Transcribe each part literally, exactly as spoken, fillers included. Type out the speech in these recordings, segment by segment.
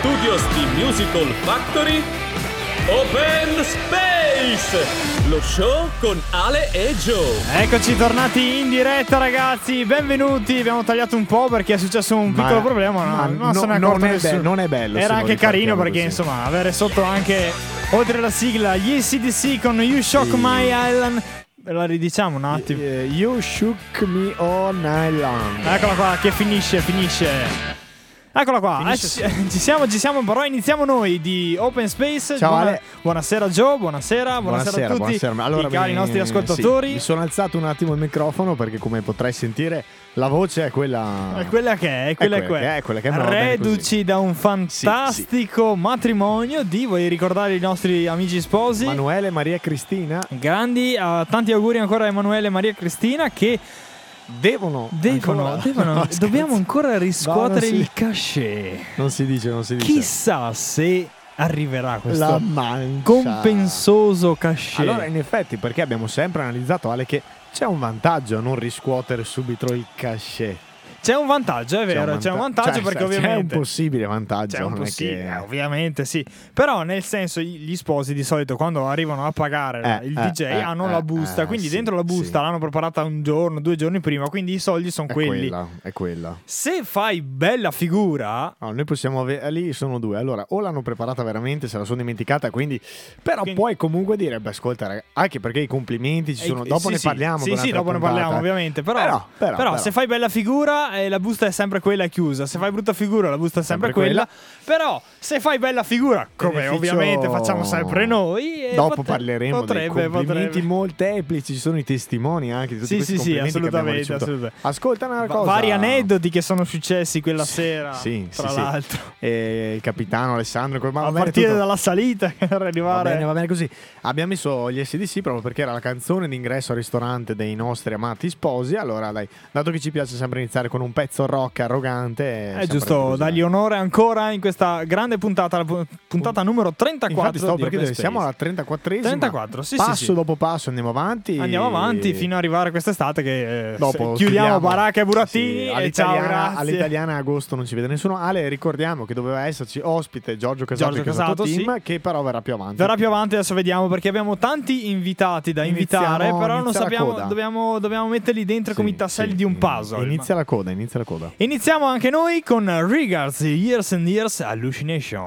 studios di Musical Factory, Open Space, lo show con Ale e Joe. Eccoci tornati in diretta, ragazzi, benvenuti. Abbiamo tagliato un po' perché è successo un piccolo ma, problema, no, ma non no, se ne è non, accorto è be- non è bello. Era anche carino perché così. Insomma avere sotto anche, oltre la sigla, gli A C D C con You Shock sì. My Island. La ridiciamo un attimo. uh, You Shook Me All Night Long. Eccola qua che finisce, finisce. Eccola qua, eh, ci, ci siamo, ci siamo, però iniziamo noi di Open Space. Ciao Buona, Ale. Buonasera Joe, buonasera, buonasera, buonasera a tutti buonasera. Allora, i cari mi, nostri ascoltatori. Sì, mi sono alzato un attimo il microfono perché, come potrai sentire, la voce è quella È quella che è, è quella, è quella che è, è quella che è. Reduci da un fantastico sì, sì. matrimonio di, vuoi ricordare i nostri amici sposi? Emanuele e Maria Cristina. Grandi, uh, tanti auguri ancora a Emanuele e Maria Cristina che Devono, devono, ancora, devono no, dobbiamo ancora riscuotere no, il cachet. Non si dice, non si dice. Chissà se arriverà questo la mancia. compensoso cachet. Allora, in effetti, perché abbiamo sempre analizzato, Ale, che c'è un vantaggio a non riscuotere subito il cachet. C'è un vantaggio, è vero, c'è un, vanta- c'è un vantaggio cioè, perché c'è ovviamente c'è un possibile vantaggio. C'è un non possibile, è che... eh, ovviamente sì. Però nel senso gli sposi di solito quando arrivano a pagare eh, il eh, D J eh, hanno eh, la busta, eh, quindi sì, dentro la busta sì. l'hanno preparata un giorno, due giorni prima, quindi i soldi sono è quelli. Quella, è quella. Se fai bella figura, no, noi possiamo avere lì sono due. Allora, o l'hanno preparata veramente, se la sono dimenticata, quindi però quindi... puoi comunque dire, beh, ascolta, ragazzi, anche perché i complimenti ci sono, eh, dopo sì, ne sì, parliamo. Sì, sì, dopo ne parliamo, ovviamente. Però, però, però, però, però. se fai bella figura, eh, la busta è sempre quella, è chiusa. Se fai brutta figura, la busta è sempre, sempre quella. quella. Però, se fai bella figura, come beneficio... ovviamente facciamo sempre noi, eh, dopo potre... parleremo potrebbe, dei complimenti potrebbe. molteplici. Ci sono i testimoni anche di tutti sì, questi sì, sì, assolutamente, assolutamente. Ascolta una cosa. Vari aneddoti che sono successi quella sì, sera, sì, tra sì, l'altro. Sì. E il capitano Alessandro, ma a partire tutto... dalla salita per arrivare. Va bene, va bene così. Abbiamo messo gli A C D C proprio perché era la canzone d'ingresso al ristorante dei nostri amati sposi. Allora, dai, dato che ci piace sempre iniziare con un pezzo rock arrogante, è giusto dargli onore ancora in questa grande puntata, la puntata numero trentaquattro. Infatti stavo di perché dove siamo alla trentaquattresima. trentaquattro, sì, passo sì, sì. dopo passo andiamo avanti. Andiamo avanti fino ad arrivare a quest'estate che eh, dopo chiudiamo, chiudiamo baracca e burattini sì, e ciao, grazie. All'italiana a agosto non ci vede nessuno. Ale, ricordiamo che doveva esserci ospite Giorgio Casato, Giorgio Casato, Casato team, sì. che però verrà più avanti. Verrà più avanti, adesso vediamo perché abbiamo tanti invitati da Iniziamo, invitare, però non inizia sappiamo, dobbiamo, dobbiamo metterli dentro sì, come i tasselli sì, di un puzzle. Inizia la coda, inizia la coda. Iniziamo anche noi con Regards Years and Years Hallucination.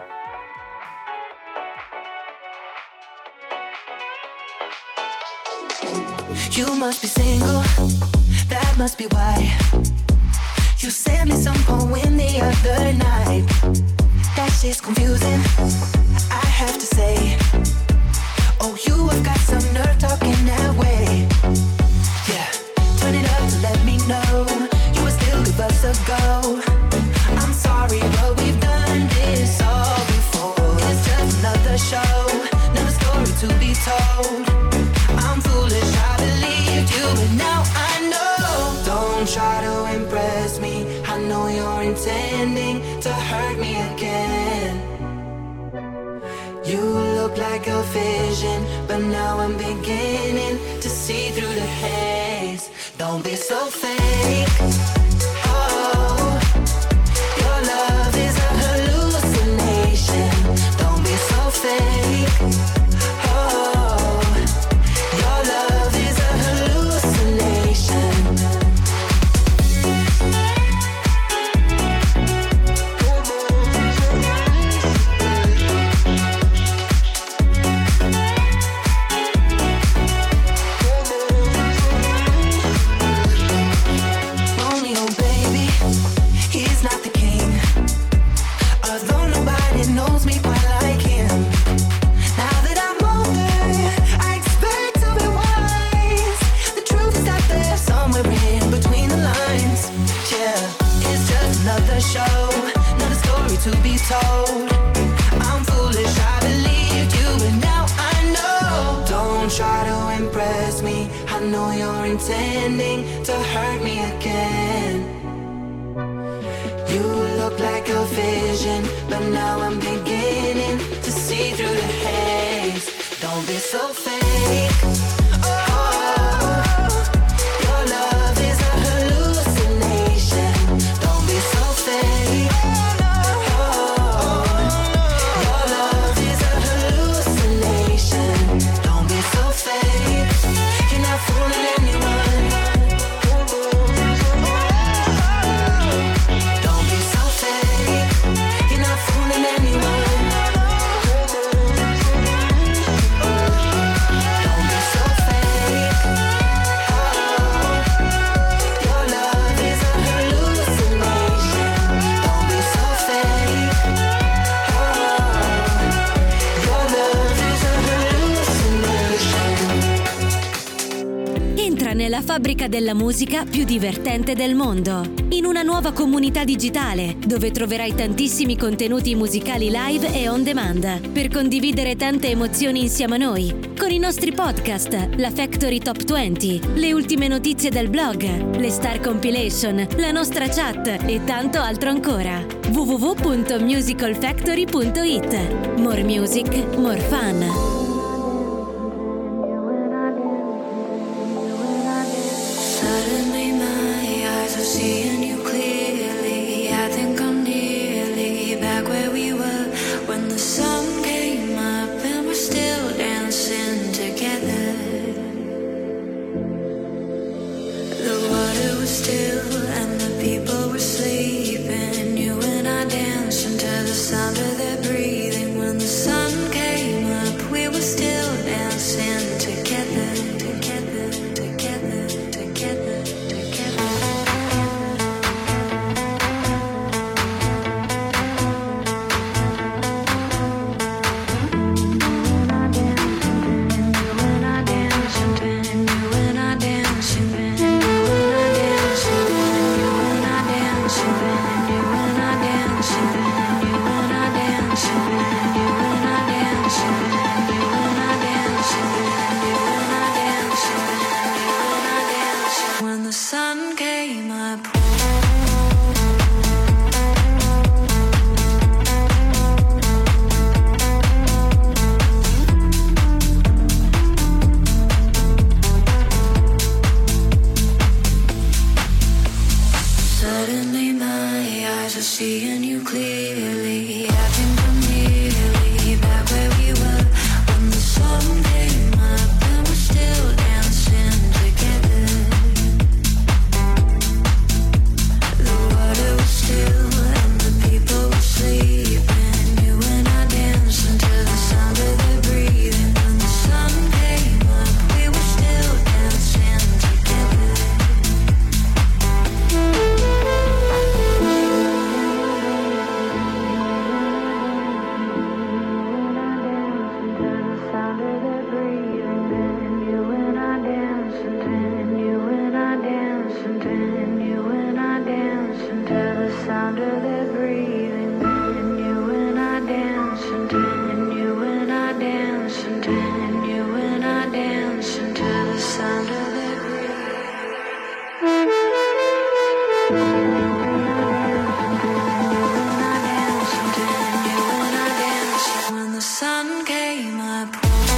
You must be single, that must be why you sent me some poem the other night. That shit's confusing, I have to say. Oh, you have got some nerve talking that way. Yeah, turn it up to let me know you would still give us a go. I'm sorry, but we've done this all before. It's just another show, another story to be told. I'm foolish, I believed you, but now I know. Don't try to impress me, I know you're intending to hurt me again. You look like a vision, but now I'm beginning to see through the haze. Don't be so fake. Oh, your love is a hallucination. Don't be so fake. To be told, I'm foolish, I believed you, but now I know. Don't try to impress me, I know you're intending to hurt me again. You look like a vision, but now I'm beginning to see through the haze. Don't be so fake. Oh, fabbrica della musica più divertente del mondo. In una nuova comunità digitale, dove troverai tantissimi contenuti musicali live e on demand, per condividere tante emozioni insieme a noi, con i nostri podcast, la Factory Top venti, le ultime notizie del blog, le Star Compilation, la nostra chat e tanto altro ancora. w w w punto musical factory punto i t. More music, more fun. Suddenly my eyes are seeing you clearly. I think I'm nearly back where we were when the sun came up and we're still dancing together. The water was still and the people were sleeping. You and I danced until the sound of their breathing. When the sun came up, we were still dancing together, together, together, together, together. You and I dancing, you and I dancing, you and I dancing, you and I dancing, you and I dancing, you and I dancing, you and I dancing, you and I dancing, you and I dancing, you and I dancing. When the sun came up. Suddenly my eyes are seeing you clearly. I think I'm nearly back where we were when the sun came up and we're still dancing together. The water was still and the people were sleeping. You and I danced until the sound of their breathing. When the sun came up, we were still dancing together. When the sun came up.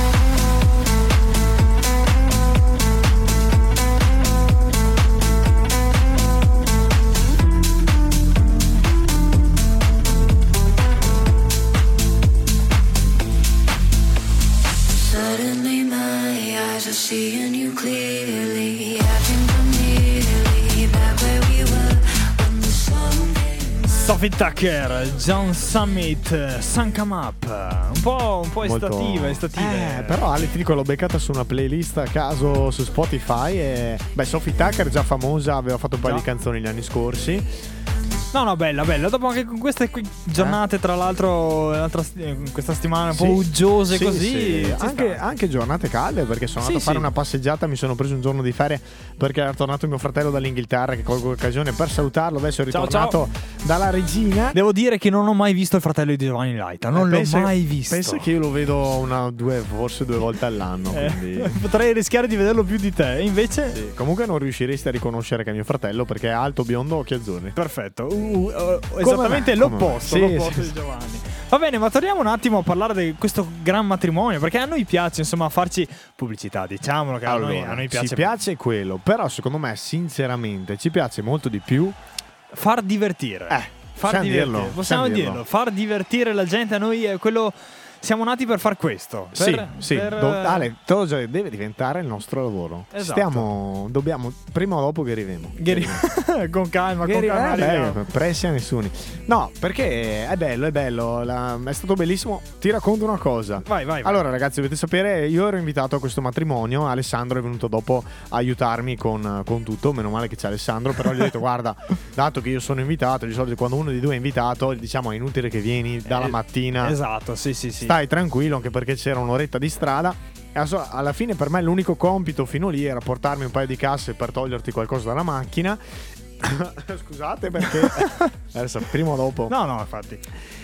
Suddenly my eyes are seeing you clearly. I think I'm nearly back where we were when the sun came up. Sophie Tucker, John Summit, Sun Come Up. Un po', un po' Molto- estativa, estativa. Eh, però Ale, ti dico, l'ho beccata su una playlist a caso su Spotify e beh, Sophie Tucker già famosa, aveva fatto un paio Già. di canzoni gli anni scorsi. No, no, bella, bella. Dopo anche con queste qui giornate, tra l'altro, l'altra, eh, questa settimana un po' Sì. uggiose Sì, così. sì. ci Anche, sta. anche giornate calde, perché sono Sì, andato a fare sì. una passeggiata, mi sono preso un giorno di ferie perché era tornato mio fratello dall'Inghilterra, che colgo l'occasione per salutarlo. Adesso è Ciao, ritornato dalla regina. Devo dire che non ho mai visto il fratello di Giovanni Laita. Non Eh, l'ho pensa- mai visto. Penso che io lo vedo una, due, forse due volte all'anno. Eh, Quindi... potrei rischiare di vederlo più di te. E invece. Sì. Comunque non riusciresti a riconoscere che è mio fratello perché è alto, biondo, occhi azzurri. Perfetto. Uh, uh, esattamente me, come l'opposto, me. Sì, l'opposto sì, di Giovanni. Va bene, ma torniamo un attimo a parlare di questo gran matrimonio, perché a noi piace, insomma, farci pubblicità, diciamolo che a, noi, a noi piace ci piace quello, però secondo me sinceramente ci piace molto di più far divertire. Eh, far possiamo divertire. dirlo, Possiamo possiamo dirlo. dirlo. Far divertire la gente, a noi è quello. Siamo nati per far questo. Sì, per- sì, per- do- Ale, te lo già- deve diventare il nostro lavoro. Esatto. Stiamo, dobbiamo, prima o dopo che arriviamo. Che ri- con calma, Che con arri- calma. eh, arriviamo. beh, pressi a nessuno. No, perché è bello, è bello. la- è stato bellissimo. Ti racconto una cosa. Vai, vai, vai. Allora, ragazzi, dovete sapere, io ero invitato a questo matrimonio. Alessandro è venuto dopo a aiutarmi con, con tutto. Meno male che c'è Alessandro. Però gli ho detto, guarda, dato che io sono invitato, di solito quando uno di due è invitato, diciamo è inutile che vieni dalla Eh, mattina. Esatto, sì, sì, sì. Stai tranquillo, anche perché c'era un'oretta di strada. E adesso, alla fine per me l'unico compito fino lì era portarmi un paio di casse per toglierti qualcosa dalla macchina. Scusate perché adesso prima o dopo. No, no, infatti.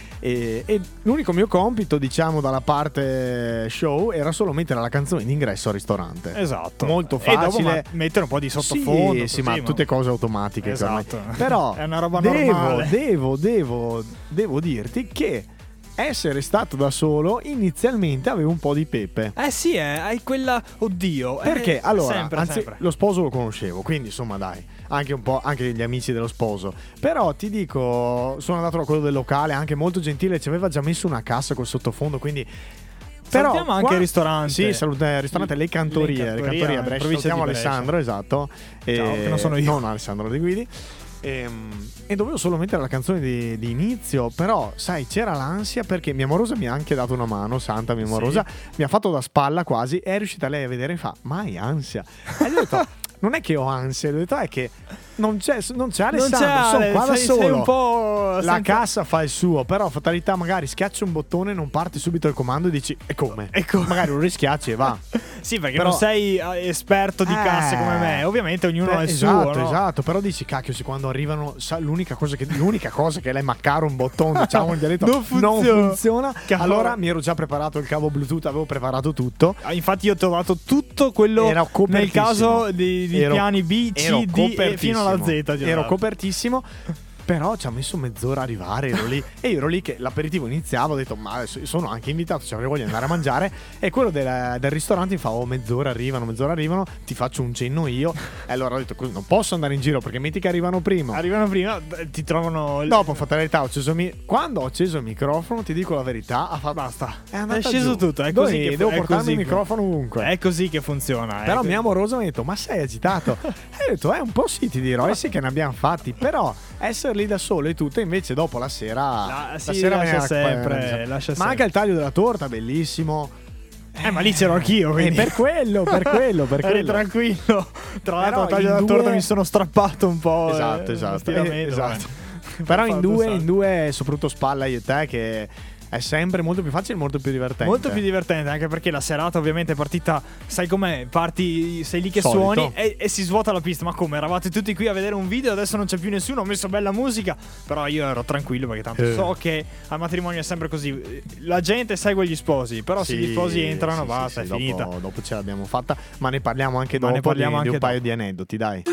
E, e l'unico mio compito, diciamo, dalla parte show era solo mettere la canzone d'ingresso al ristorante. Esatto. Molto E dopo facile. ma- mettere un po' di sottofondo. Sì, così, sì, ma tutte cose automatiche. Esatto. ormai. Però è una roba devo, normale. devo, devo, devo dirti che essere stato da solo inizialmente avevo un po' di pepe. Eh sì, eh, hai quella. Oddio. Perché eh, allora, sempre, anzi, sempre. lo sposo lo conoscevo, quindi insomma dai, anche un po' anche gli amici dello sposo. Però ti dico, sono andato da quello del locale, anche molto gentile, ci aveva già messo una cassa col sottofondo, quindi però salutiamo anche qua, il ristorante. Sì, saluta il ristorante Le Cantorie, Le Le Cantorie, Cantorie a in Brescia. provincia Salutiamo di Brescia. Alessandro, esatto. Ciao, che non sono io. Non Alessandro De Guidi. E, e dovevo solo mettere la canzone di, di inizio, però sai c'era l'ansia perché mia morosa mi ha anche dato una mano, santa mia morosa, sì. Mi ha fatto da spalla quasi e è riuscita lei a vedere e fa ma hai ansia? E gli ho detto non è che ho ansia, gli ho detto è che non c'è, non c'è Alessandro, non c'è sono Ale, qua da sei, solo. sei un po' la senza... cassa fa il suo, però fatalità magari schiacci un bottone, non parte subito il comando e dici e come? E come? Magari lo rischiacci e va. Sì, perché però, non sei esperto di eh, casse come me. Ovviamente ognuno beh, ha il esatto, suo, no? Esatto, però dici cacchio, se quando arrivano sa, l'unica cosa che l'unica cosa che lei maccare un bottone, diciamo in dialetto, non funziona. Non funziona. Cavolo. Allora mi ero già preparato il cavo Bluetooth, avevo preparato tutto. Ah, infatti io ho trovato tutto quello Ero nel caso di, di ero, piani B, C, D e fino alla Z. Ero girato. copertissimo. Però ci ha messo mezz'ora a arrivare, ero lì. E io ero lì che l'aperitivo iniziava, ho detto ma adesso sono anche invitato, cioè avrei voglia di andare a mangiare. E quello del, del ristorante mi fa oh mezz'ora arrivano, mezz'ora arrivano, ti faccio un cenno io. E allora ho detto non posso andare in giro perché metti che arrivano prima. Arrivano prima, ti trovano. Dopo fatalità ho acceso mi- quando ho acceso il microfono, ti dico la verità, ha fatto Basta, è, andata è sceso giù. tutto. È Dove così che devo è portarmi così il che- microfono ovunque. È così che funziona. Però è mia amorosa mi ha detto ma sei agitato? E ho detto eh un po' sì ti dirò, eh sì che ne abbiamo fatti. Però essere lì da solo e tutto invece dopo la sera La- la sì, sera lascia me ne- sempre, eh, lascia ma sempre. anche il taglio della torta bellissimo. Eh, ma lì c'ero anch'io, E quindi. per quello, per quello, per Eri quello. tranquillo. Tra l'altro, al taglio in della torta due- mi sono strappato un po'. Esatto, eh, esatto, lo stiramento, eh, esatto. eh. Però Ho in fatto un due, sacco. in due, soprattutto spalla io e te, che è sempre molto più facile e molto più divertente. Molto più divertente, anche perché la serata ovviamente è partita, sai com'è, parti, sei lì che Solito. suoni e, e si svuota la pista. Ma come, eravate tutti qui a vedere un video, adesso non c'è più nessuno, ho messo bella musica. Però io ero tranquillo perché tanto Eh. so che al matrimonio è sempre così. La gente segue gli sposi, però se Sì, gli sposi entrano, sì, basta, sì, è sì, finita. Dopo, dopo ce l'abbiamo fatta, ma ne parliamo anche Ma ne dopo parliamo di, di anche un paio dopo. di aneddoti, dai.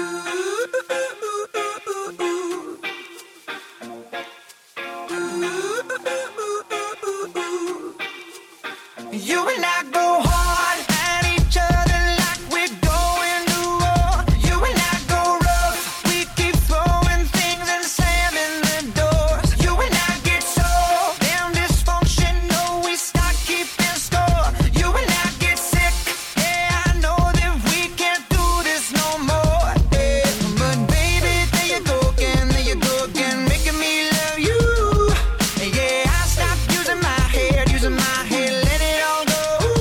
You and I go hard at each other like we're going to war. You and I go rough, we keep throwing things and slamming the doors. You and I get so damn dysfunctional, we start keeping score. You and I get sick, yeah, I know that we can't do this no more. Yeah. But baby, there you go again, there you go again, making me love you. Yeah, I stopped using my head, using my head, let it all go.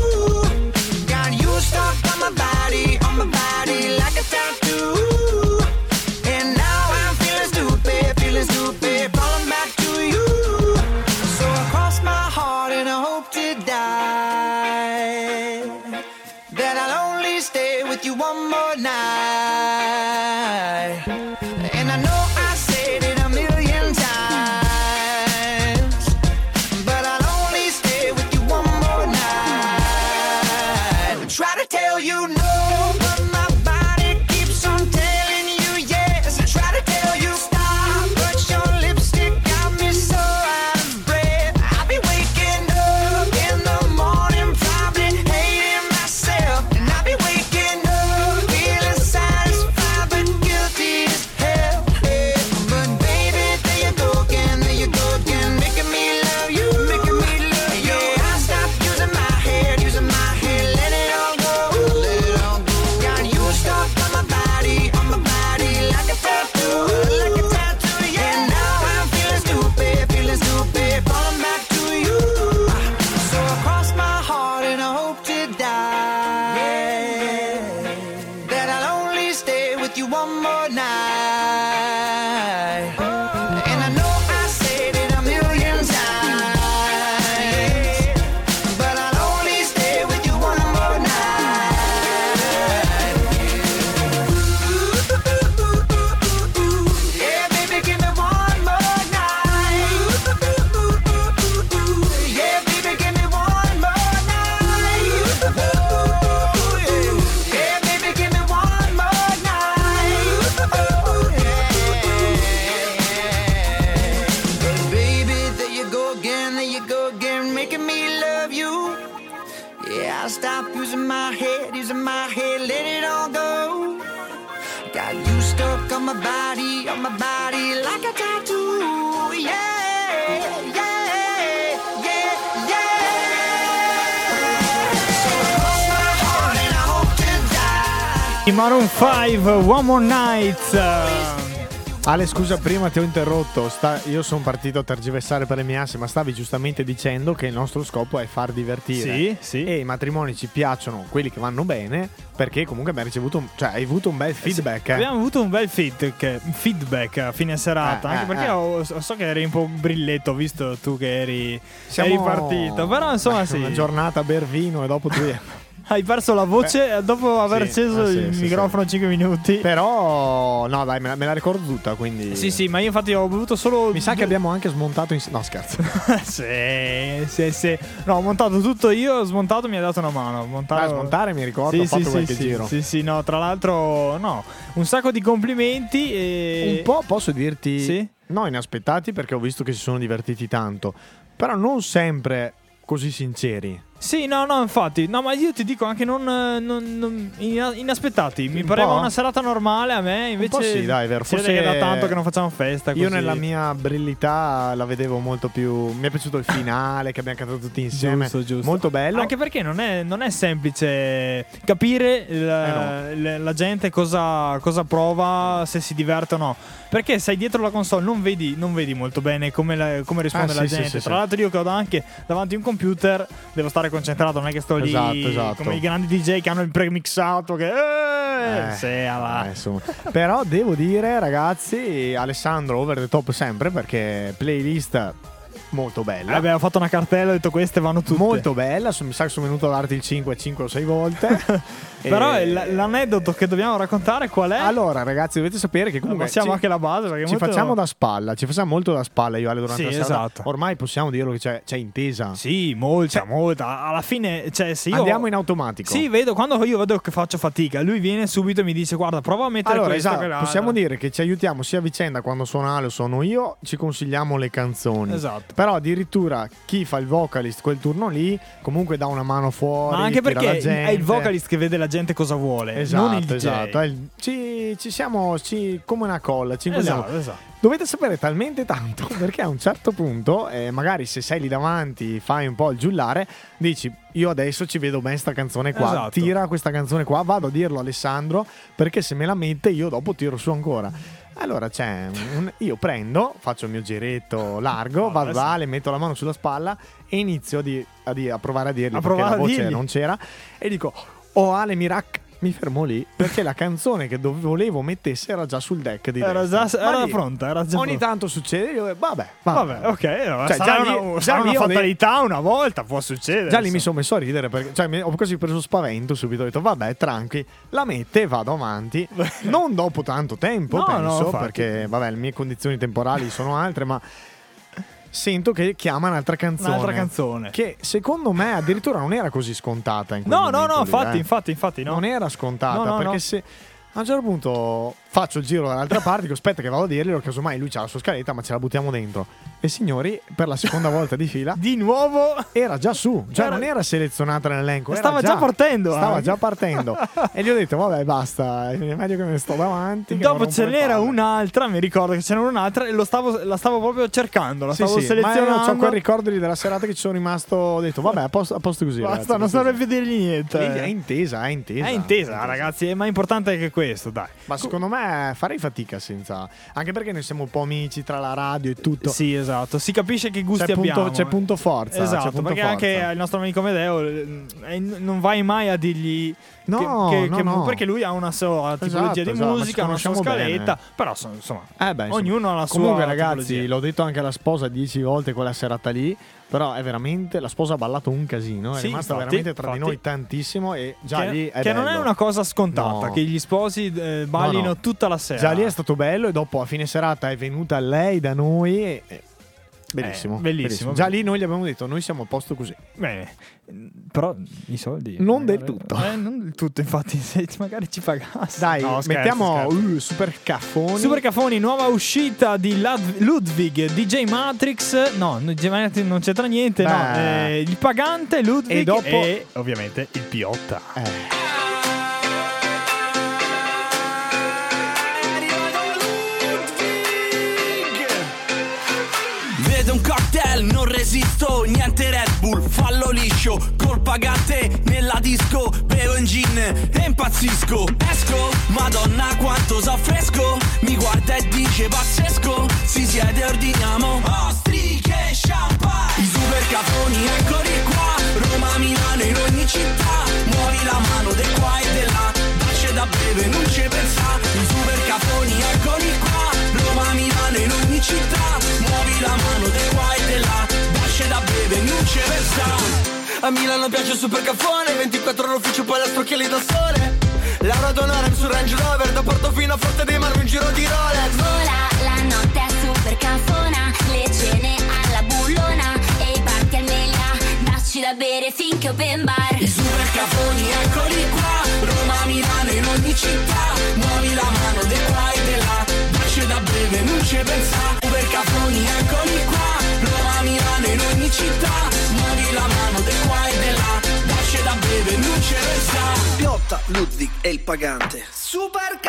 I'll stop using my head, using my head, let it all go. Got you stuck on my body, on my body like a tattoo. Yeah, yeah, yeah, yeah. So I broke my heart and I hope to die. Maroon five, One More Night. Ale, scusa, prima ti ho interrotto. Sta, io sono partito a tergiversare per le mie assi, ma stavi giustamente dicendo che il nostro scopo è far divertire. Sì, sì. E i matrimoni ci piacciono, quelli che vanno bene, perché comunque abbiamo ricevuto, un, cioè hai avuto un bel feedback. Sì, eh. abbiamo avuto un bel feedback, feedback a fine serata, Eh, anche eh, perché eh. ho- so che eri un po' brilletto, ho visto tu che eri, Siamo- eri partito, però insomma sì. Una giornata a ber vino e dopo due. Hai perso la voce dopo aver sì, acceso ah, sì, il sì, microfono cinque minuti. Però, no, dai, me la, me la ricordo tutta. Quindi. Sì, sì, ma io infatti ho bevuto solo. Mi sa che abbiamo anche smontato in. No, scherzo. sì, sì, sì. No, ho montato tutto io, ho smontato, mi ha dato una mano. Ho montato... A smontare mi ricordo, Sì, ho fatto sì, qualche sì, giro. Sì, sì, no, tra l'altro, no, un sacco di complimenti e... Un po' posso dirti. Sì? No, inaspettati, perché ho visto che si sono divertiti tanto. Però non sempre così sinceri. Sì, no, no, infatti. No, ma io ti dico anche non, non- non- ina- inaspettati. Mi Un pareva po'? una serata normale a me, invece. po' sì, dai, è vero. Si vede Forse che da tanto che non facciamo festa. Io così. nella mia brillità la vedevo molto più. Mi è piaciuto il finale che abbiamo cantato tutti insieme. Giusto, giusto. Molto bello. Anche perché non è, non è semplice capire la, Eh la- la gente cosa, cosa prova, se si diverte o no. Perché sei dietro la console, non vedi, non vedi molto bene come, la- come risponde Ah, la sì, sì, gente. sì, Tra sì. l'altro, io che ho anche davanti un computer, devo stare concentrato, non è che sto lì Esatto, esatto. come i grandi D J che hanno il premixato. Che eh, Eh, sì, va. eh, insomma. Però devo dire, ragazzi, Alessandro over the top sempre, perché playlist molto bella. Vabbè, ho fatto una cartella, ho detto queste vanno tutte. Molto bella, so- mi sa che sono venuto a darti il cinque cinque o sei volte. Però E- l- l'aneddoto che dobbiamo raccontare qual è? Allora, ragazzi, dovete sapere che comunque passiamo ci, anche la base perché ci molto- facciamo da spalla, ci facciamo molto da spalla io e Ale durante Sì, la serata. esatto. Ormai possiamo dirlo che c'è, c'è intesa. Sì, molta, Cioè- molta. Alla fine, cioè, se io Andiamo in automatico. Sì, vedo quando io vedo che faccio fatica, lui viene subito e mi dice "Guarda, prova a mettere Allora, questo esatto, quell'altro". possiamo dire che ci aiutiamo sia a vicenda quando suona Ale o sono io, ci consigliamo le canzoni. Esatto. Però addirittura chi fa il vocalist quel turno lì comunque dà una mano fuori. Ma anche tira la perché gente. è il vocalist che vede la gente cosa vuole, Esatto, non il D J. esatto. È il- ci, ci siamo ci- come una colla, ci incolliamo. Esatto, esatto. Dovete sapere talmente tanto perché a un certo punto, eh, magari se sei lì davanti, fai un po' il giullare, dici io adesso ci vedo bene sta canzone qua, Esatto. tira questa canzone qua, vado a dirlo a Alessandro perché se me la mette io dopo tiro su ancora. Allora c'è un, io prendo, faccio il mio giretto largo, No, vado adesso- da Ale, metto la mano sulla spalla e inizio a, di- a di- a provare a dirgli A perché provare la a voce dirgli. non c'era e dico "Oh Ale, mi rac-". Mi fermo lì perché la canzone che dove volevo mettesse era già sul deck di Era destra. già- Ma era lì pronta, era già ogni pronta. tanto succede, io, vabbè, Vabbè, ok, no, Cioè, sarà già una, lì- sarà già una lì ho de- fatalità una volta, può succedere. Già lì mi insomma. sono messo a ridere perché cioè, mi- ho quasi preso spavento subito. Ho detto, vabbè, tranqui, la mette e vado avanti. Non dopo tanto tempo, No, penso, no, infatti. perché vabbè, le mie condizioni temporali sono altre, ma sento che chiama un'altra canzone. Un'altra canzone. Che secondo me addirittura non era così scontata. In quel No, no, momento no, lì, infatti, eh. infatti, infatti, no. Non era scontata No, no, perché no. se a un certo punto faccio il giro dall'altra parte, dico aspetta che vado a dirglielo, casomai lui c'ha la sua scaletta, ma ce la buttiamo dentro. E signori, per la seconda volta di fila Di nuovo era già su, cioè Era- non era selezionata nell'elenco, era Stava già partendo, Stava eh. già partendo. E gli ho detto vabbè basta, è meglio che me ne sto davanti. che Dopo non ce rompo le n'era palle. un'altra, mi ricordo che ce n'era un'altra e lo stavo, la stavo proprio cercando, la Sì, stavo sì, ma io selezionando. ho quel ricordo lì della serata che ci sono rimasto, ho detto vabbè a posto, a posto così. Basta, ragazzi, non a posto serve più dirgli niente. così. È intesa, è intesa. È intesa, ragazzi, ma è importante che questo, dai. Ma secondo me farei fatica senza. Anche perché noi siamo un po' amici tra la radio e tutto. Sì, esatto, si capisce che gusti C'è punto, abbiamo. c'è punto forza. Esatto, c'è punto perché forza. anche il nostro amico Medeo eh, non vai mai a dirgli No, che, che- no, che- no. perché lui ha una sua tipologia Esatto, di esatto, ma musica, ci una sua conosciamo scaletta, bene. però so- insomma, Eh beh, insomma. ognuno ha la sua Comunque, ragazzi, tipologia. l'ho detto anche alla sposa dieci volte quella serata lì. Però è veramente. La sposa ha ballato un casino. È Sì, rimasta infatti, veramente tra di infatti. noi tantissimo. E già che, lì è che non è bello. una cosa scontata No. che gli sposi eh, ballino No, no. tutta la sera. Già lì è stato bello. E dopo a fine serata è venuta lei da noi. E, e Bellissimo, Eh, bellissimo, bellissimo. Già lì noi gli abbiamo detto, noi siamo a posto così. Bene, però i soldi Non del magari- tutto. eh, non del tutto, infatti, se magari ci pagassi. Dai, No, scherzo, mettiamo scherzo. uh, super caffoni. Super Cafoni, nuova uscita di Lud- Ludwig, D J Matrix. No, D J Matrix non c'entra niente. No, Beh. eh, il pagante Ludwig E dopo- e ovviamente il Piotta. Eh. Vedo un cocktail, non resisto, niente Red Bull, fallo liscio, col pagante nella disco, bevo in gin e impazzisco. Esco, madonna quanto so fresco, mi guarda e dice pazzesco, si siede e ordiniamo ostriche e champagne. I super cafoni eccoli qua, Roma, Milano, in ogni città, muovi la mano de qua e de là, dacce da bere, non ci pensa. I super cafoni eccoli qua, Roma, Milano, in ogni città, muovi la mano de qua e de là, dacce da bere, non ci pensa. A Milano piace il super caffone, ventiquattro ore ufficio poi la strocchiali da sole. Laura d'onore su Range Rover, da Portofino a Forte dei Marmi in giro di Rolex. Vola, la notte è super cafona, le cene alla bullona e i party al Meliá, dacci da bere finché open bar. I super cafoni eccoli qua, Roma, Milano, in ogni città, muovi la mano de qua e de là, dacci da bere, non ci pensa. Super cafoni eccoli qua, Roma, Milano, in ogni città, muovi la mano de qua e de là, dacci da bere, non ci pensa. Piotta, Ludwig e il pagante. Super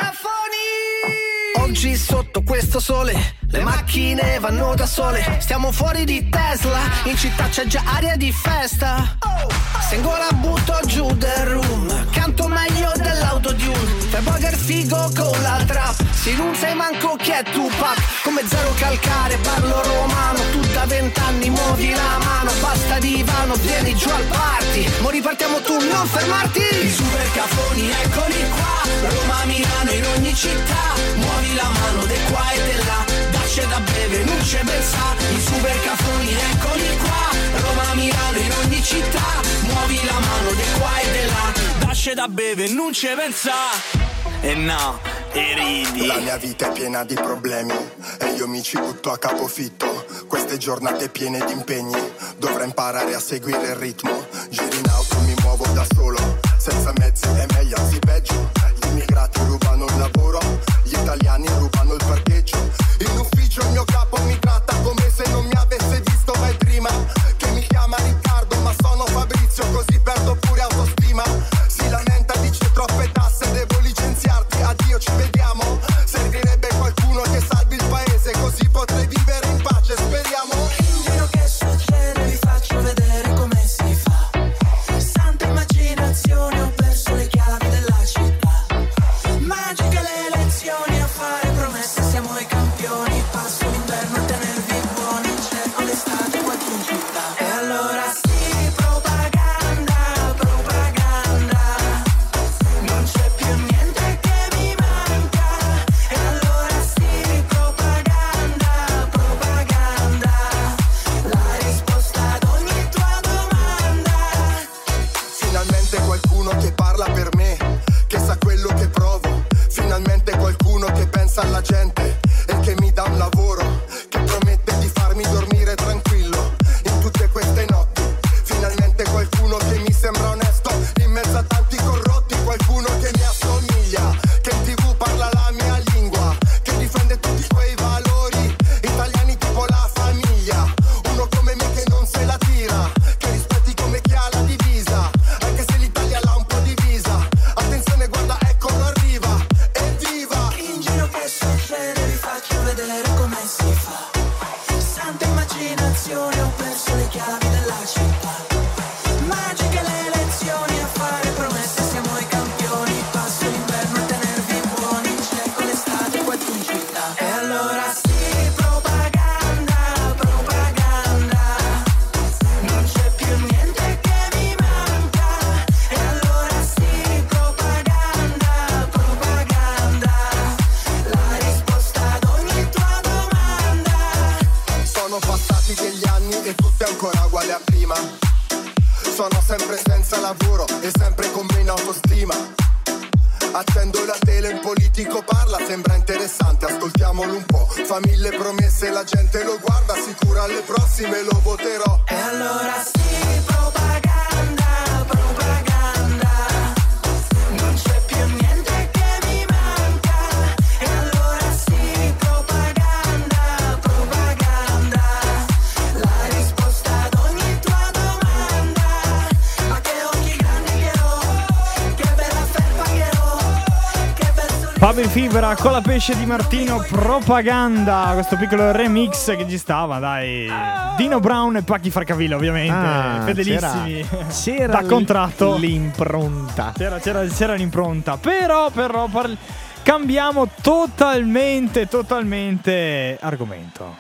caffoni! Oggi sotto questo sole le macchine vanno da sole. Stiamo fuori di Tesla, in città c'è già aria di festa. Se ancora butto giù del room, canto meglio dell'autotune. Fai burger figo con la trap, se non sai manco chi è Tupac. Come zero calcare, parlo romano, tu da vent'anni muovi la mano. Basta divano, vieni giù al party, mo ripartiamo tu, non fermarti. I super cafoni eccoli qua, Roma, Milano, in ogni città, muovi la mano de qua e de là, dacci da bere, non ci pensa. I super cafoni eccoli qua, Roma, Milano, in ogni città, muovi la mano de qua e de là, dacci da bere, non ci pensa. E no, e ridi. La mia vita è piena di problemi e io mi ci butto a capofitto. Queste giornate piene di impegni, dovrei imparare a seguire il ritmo. Giri in auto, mi muovo da solo, senza mezzi è meglio, anzi peggio. Gli immigrati rubano il lavoro, gli italiani rubano il parcheggio. In ufficio il mio capo mi tratta come se non mi avesse visto mai prima. Che mi chiama Riccardo ma sono Fabrizio, così perdo pure autostima. Si lamenta, dice troppe tasse, devo licenziarti, addio ci vediamo. Servirebbe qualcuno che salvi il paese, così potrei vivere in pace, speriamo. In giro che succede, vi faccio vedere come si fa. Santa immaginazione, ho perso le chiavi della città. Magiche le lezioni, a fare promesse siamo i campioni. Passo l'inverno a tenervi buoni, cerco l'estate qua giù in città. E allora sì, propaganda, propaganda, non c'è più niente che mi manca. E allora sì, propaganda, propaganda, la risposta ad ogni tua domanda. Finalmente qualcuno che parla per me, che sa quello che provo. Finalmente qualcuno che pensa alla gente e che mi dà un lavoro, che promette di farmi dormire tranquillo in tutte queste notti. Finalmente qualcuno che mi sembra onesto in mezzo a tanti corrotti. Qualcuno che mi assomiglia, che in tv parla la mia lingua, che difende tutti quei valori italiani tipo la famiglia. Uno come me che non se la tira, che rispetti come chi ha la divisa, anche se l'Italia l'ha un po' divisa. Attenzione, guarda, eccolo arriva, evviva! In giro che succede, vi faccio vedere come si fa. Santa immaginazione, ho perso le chiavi della città. Magiche le lezioni, a fare promesse siamo i campioni. Passo l'inverno a tenervi buoni, cerco l'estate qua giù in città. E allora sì, propaganda, propaganda, non c'è più niente che mi manca. E allora sì, propaganda, propaganda, la risposta ad ogni tua domanda. Sono passati degli anni e tutto è ancora uguale a prima. Sono sempre senza lavoro e sempre con meno autostima. Accendo la tele, il politico parla, sembra interessante, ascoltiamolo un po'. Fa mille promesse, la gente lo guarda, sicuro alle prossime lo voterò. E allora sì, propaganda, propaganda, non c'è più niente che mi manca. E allora sì, propaganda, propaganda, la risposta ad ogni tua domanda. Ma che occhi grandi che ho, che bella felpa che ho, che bel sorriso. Fabri Fibra con la pesce di Martino, propaganda, questo piccolo remix che ci stava, dai. Dino Brown e Pacchi Farcavilla, ovviamente, Ah, fedelissimi, c'era, c'era da contratto. l'impronta. C'era, c'era, c'era l'impronta, però, però parli- cambiamo totalmente, totalmente argomento.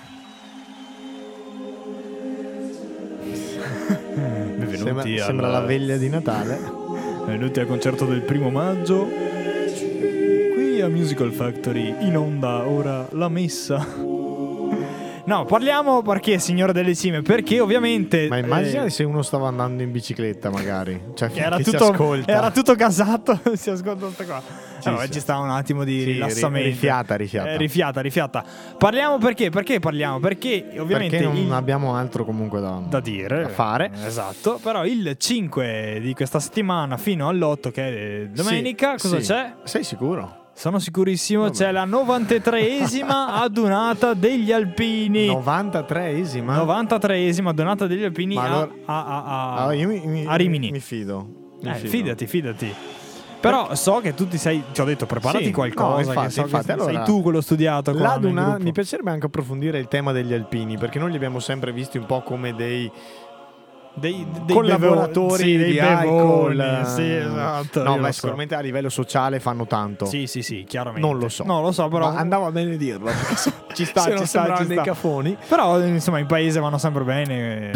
Benvenuti Sembra, al- sembra la veglia di Natale. Benvenuti al concerto del primo maggio. Qui a Musical Factory, in onda ora la messa. No, parliamo perché, signore delle cime, perché ovviamente... Ma immagina eh, se uno stava andando in bicicletta, magari. Cioè, che era, che ci tutto, ascolta. era tutto gasato, si ascolta questa qua. Sì, Allora, sì. ci sta un attimo di Sì, rilassamento. ri- rifiata, rifiata. Eh, rifiata, rifiata. Parliamo perché? Perché parliamo? Perché ovviamente Perché non il- abbiamo altro comunque da, da dire, da fare. Esatto. Però il cinque di questa settimana fino all'otto, che è domenica, Sì, cosa sì. c'è? Sei sicuro? Sono sicurissimo, c'è la novantatreesima adunata degli alpini. novantatreesima? novantatreesima adunata degli alpini Ma a, allora- a, a, a- Allora, io mi, mi- a Rimini. Mi fido. Mi Eh, fido. fidati, fidati. Però so che tu ti sei. Ti ho detto, preparati Sì, qualcosa. no, infatti, che so che infatti. sei Allora, tu quello studiato. qua La nel duna- gruppo. mi piacerebbe anche approfondire il tema degli alpini, perché noi li abbiamo sempre visti un po' come dei dei, dei collaboratori bevo- sì, dei di bevoni, alcol. sì, esatto. No, io ma lo so. sicuramente a livello sociale fanno tanto. Sì, sì, sì, chiaramente. Non lo so. No, lo so, però. Ma andava bene dirlo. perché ci sta, Se ci no sta, sembrano ci dei sta. cafoni. Però, insomma, in paese vanno sempre bene.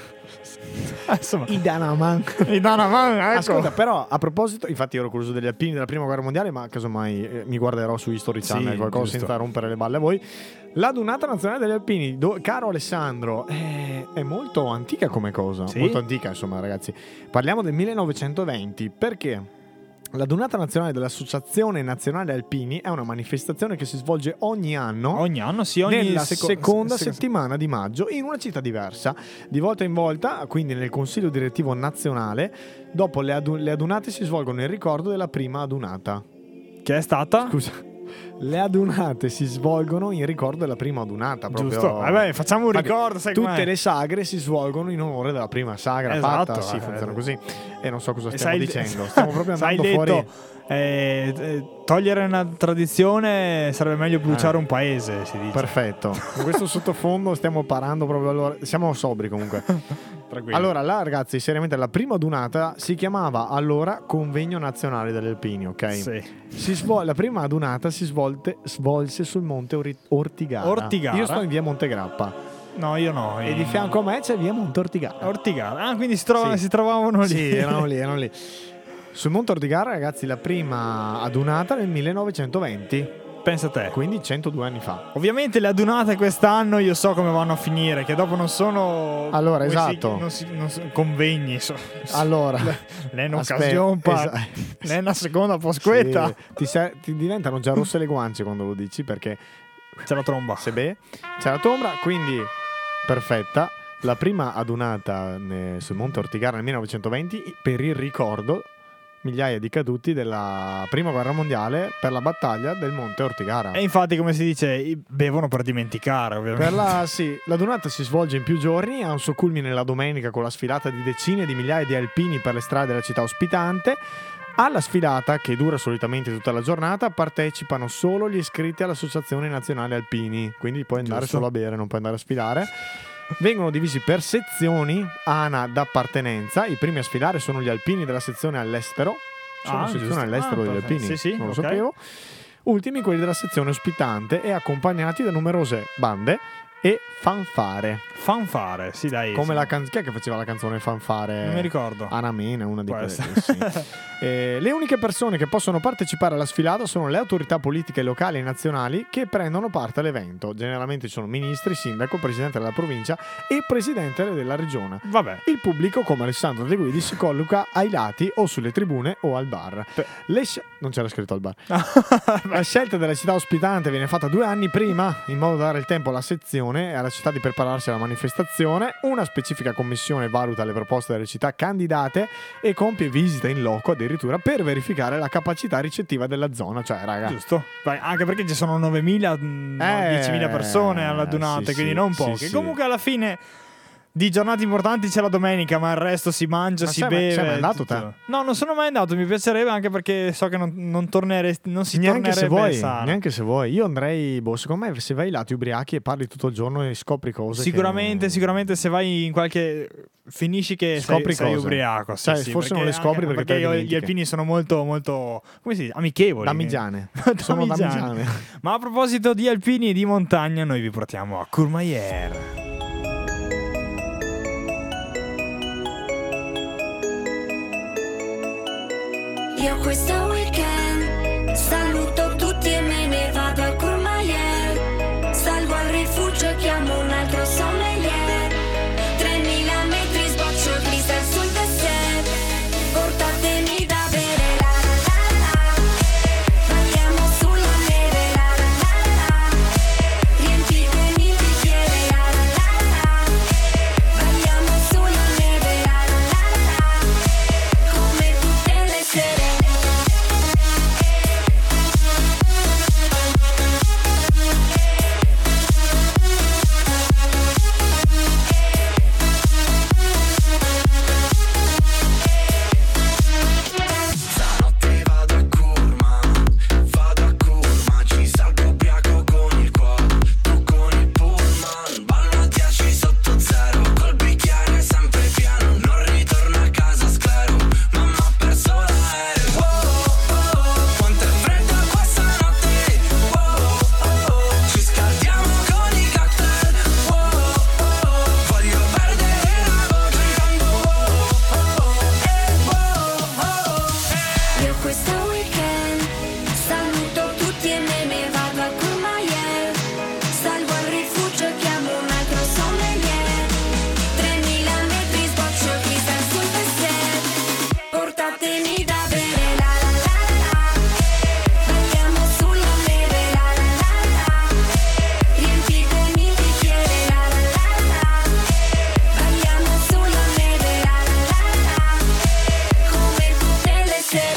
Insomma, I Danaman. i Danaman, ecco. Ascolta, però a proposito, infatti ero curioso degli alpini della prima guerra mondiale, ma casomai eh, mi guarderò su History Channel, Sì, qualcosa giusto. senza rompere le balle a voi. La Dunata Nazionale degli Alpini, do- caro Alessandro, è, è molto antica come cosa. Sì? Molto antica, insomma, ragazzi. Parliamo del millenovecentoventi, perché la Dunata Nazionale dell'Associazione Nazionale Alpini è una manifestazione che si svolge ogni anno. Ogni anno, sì, ogni nella seco- seconda se- settimana di maggio in una città diversa, di volta in volta, quindi nel Consiglio Direttivo Nazionale. Dopo le, adu- le adunate si svolgono in ricordo della prima adunata. Che è stata? Scusa. Le adunate si svolgono in ricordo della prima adunata. Proprio... Giusto. Vabbè, facciamo un Infatti, ricordo. Sai tutte com'è? le sagre si svolgono in onore della prima sagra Esatto, fatta. Sì, eh. funziona così. E non so cosa E stiamo sai- dicendo. Stiamo proprio sai andando detto, fuori. eh, eh, togliere una tradizione sarebbe meglio bruciare Eh. un paese, si dice. Perfetto. Con questo sottofondo stiamo parando proprio allora. Siamo sobri comunque. Tranquillo. Allora, là, ragazzi, seriamente la prima adunata si chiamava allora Convegno Nazionale degli Alpini, ok? Sì. Si svol- la prima adunata si svolte, svolse sul monte Ori- Ortigara. Ortigara? Io sto in via Montegrappa. No, io no. E in- di fianco a me c'è via Monte Ortigara. Ortigara. Ah, quindi si, trova- Sì. si trovavano lì. Sì, erano lì, erano lì. Sul monte Ortigara, ragazzi, la prima adunata nel millenovecentoventi. Pensa a te. Quindi centodue anni fa. Ovviamente le adunate quest'anno io so come vanno a finire, che dopo non sono Allora, come si- esatto. non si- non so- convegni. so- Allora, Lei è aspetta, un'occasione, pa- esa- lei è una seconda posquetta. Sì, ti, se- ti diventano già rosse le guance quando lo dici, perché C'è la tromba. se beh, c'è la tombra, quindi perfetta. La prima adunata ne- sul Monte Ortigara nel millenovecentoventi per il ricordo migliaia di caduti della prima guerra mondiale per la battaglia del Monte Ortigara. E infatti, come si dice, i- bevono per dimenticare, ovviamente. Per la, sì, la donata si svolge in più giorni, ha un suo culmine la domenica con la sfilata di decine di migliaia di alpini per le strade della città ospitante. Alla sfilata, che dura solitamente tutta la giornata, partecipano solo gli iscritti all'Associazione Nazionale Alpini, quindi puoi andare Giusto. solo a bere, non puoi andare a sfilare. Vengono divisi per sezioni ANA d'appartenenza. I primi a sfilare sono gli alpini della sezione all'estero. Sono Ah, sezione giusto. all'estero Ah, degli perfetto. alpini, Sì, sì, non lo ok. sapevo. Ultimi quelli della sezione ospitante e accompagnati da numerose bande e Fanfare. Fanfare, sì dai. Come sì. la canzone. Chi è che faceva la canzone Fanfare? Non mi ricordo. Ana Mena, una di Può quelle. Sì. Eh, le uniche persone che possono partecipare alla sfilata sono le autorità politiche locali e nazionali che prendono parte all'evento. Generalmente sono ministri, sindaco, presidente della provincia e presidente della regione. Vabbè. Il pubblico, come Alessandro De Guidi, si colloca ai lati o sulle tribune o al bar. Le sc- non c'era scritto al bar. La scelta della città ospitante viene fatta due anni prima, in modo da dare il tempo alla sezione e alla città di prepararsi alla manifestazione. Una specifica commissione valuta le proposte delle città candidate e compie visite in loco addirittura per verificare la capacità ricettiva della zona. Cioè, raga, giusto. Vai, anche perché ci sono novemila, mh, Eh, diecimila persone alla donate, sì, quindi sì, non sì, poche. sì. Comunque alla fine di giornate importanti c'è la domenica, ma il resto si mangia, Ma si sei mai- beve. sei mai andato tutto. te? No, non sono mai andato, mi piacerebbe anche perché so che non, non torneresti, non si neanche se tornerebbe vuoi, sano. neanche se vuoi. Io andrei, boh, secondo me se vai là ti ubriachi e parli tutto il giorno e scopri cose. Sicuramente, che... sicuramente se vai in qualche finisci che Scopri sei, sei cose. ubriaco. Sì, Cioè, sì, forse non perché le scopri anche- perché te le io- gli dimentichi. alpini sono molto, molto, come si dice, amichevoli. Damigiane. Sono Damigiane. damigiane. Ma a proposito di alpini e di montagna, noi vi portiamo a Courmayeur. Io questo weekend saluto tutti e me ne vado al Courmayeur. Salgo al rifugio e chiamo un altro sommelier. tremila metri sboccio cristal sul dessert. Portatemi da bere, la la la la. Balliamo sulla neve, la la la la. Riempitemi il bicchiere, la la la la. Balliamo sulla neve, la la la la. Come tutte le sere. Stanotte vado a Curma, vado a Curma, ci salgo ubriaco con il cuore, tu con il pullman, ballo a dieci sotto zero, col bicchiere sempre pieno, non ritorno a casa sclero, mamma ha perso l'aereo. Oh, oh, oh, quanto è fredda questa notte, oh, oh, oh, ci scaldiamo con i cocktail, oh, oh, oh, voglio perdere la voce cantando, oh, oh, oh, eh, oh, oh, oh. Io questo weekend saluto tutti e me ne vado al Courmayeur. Salgo al rifugio e chiamo un altro sommelier. tremila metri sboccio cristal sul dessert. Portatemi da bere, la la la la. Balliamo sulla neve, la la la la. Riempitemi il bicchiere, la la la la. Balliamo sulla neve, la la la la. Come tutte le sere.